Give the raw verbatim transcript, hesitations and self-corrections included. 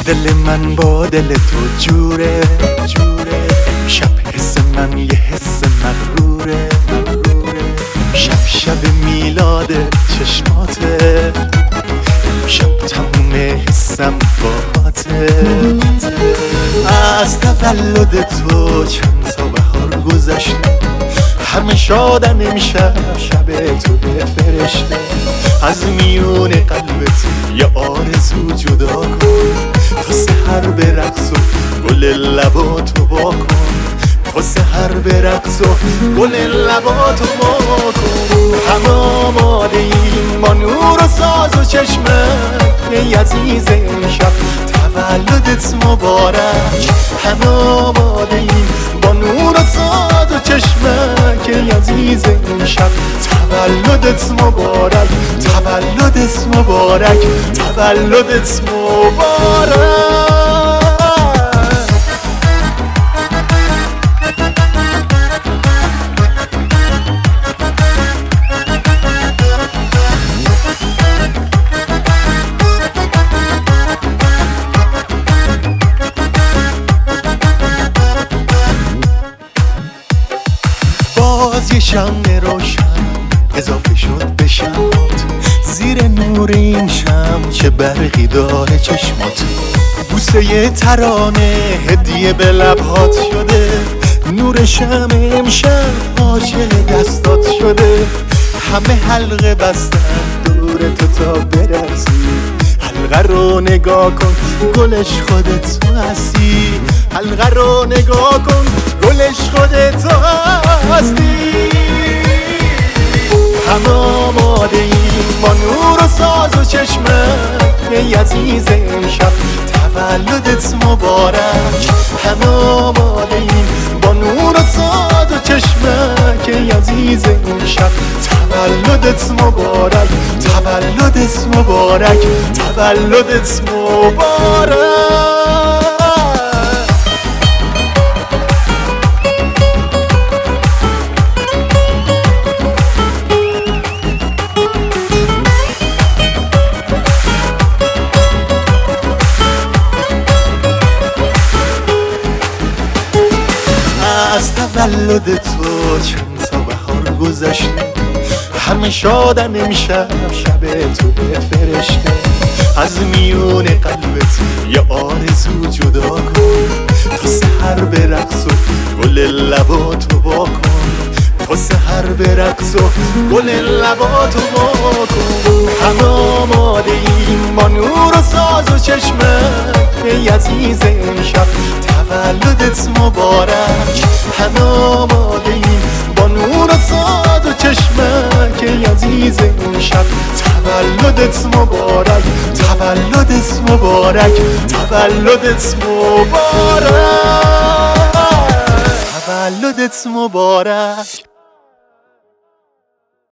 دل من با دل تو جوره جوره امشب حس من یه حس مغروره مغروره شب شب میلاد چشماته امشب تموم حسم باهاته از تولد تو چند تا بهار گذشته همه شادن امشب شب تو به فرشته از میون قلبت یه آرزو جدا کن تا سحر به رقص و گل لباتو وا کن تا سحر به رقص و گل لباتو وا کن همه آماده ایم با نور و ساز و چشمت ای عزیز امشب تولدت مبارک همه آماده ایم با نور و ساز و چشمت ای عزیز امشب تولدت مبارک تولدت مبارک تولدت مبارک باز یه شمع روشن اضافه شد به شمات زیر نور این شمع چه برقی داره چشمات بوسه یه ترانه هدیه به لبهات شده نور شمع امشب عاشق دستات شده همه حلقه بستن دور تو تا برسی حلقه رو نگاه کن گلش خودت تو هستی حلقه رو نگاه کن گلش خودت تو هستی همه آماده ایم با نور و ساز و چشمت ای عزیز امشب تولدت مبارک همه آماده ایم با نور و ساز و چشمت ای عزیز امشب تولدت مبارک تولدت مبارک تولدت مبارک از تولد تو چند تا بهار گذشته همه شادن امشب شب تو به فرشته از میون قلبت یه آرزو جدا کن تا سحر به رقص و گل لباتو وا کن تا سحر به رقص و گل لباتو وا کن همه آماده ایم با نور و ساز و چشمت ای عزیز امشب تولدت مبارک همه آماده ایم با نور و ساز و چشمت ای عزیز امشب تولدت مبارک تولدت مبارک تولدت مبارک تولدت مبارک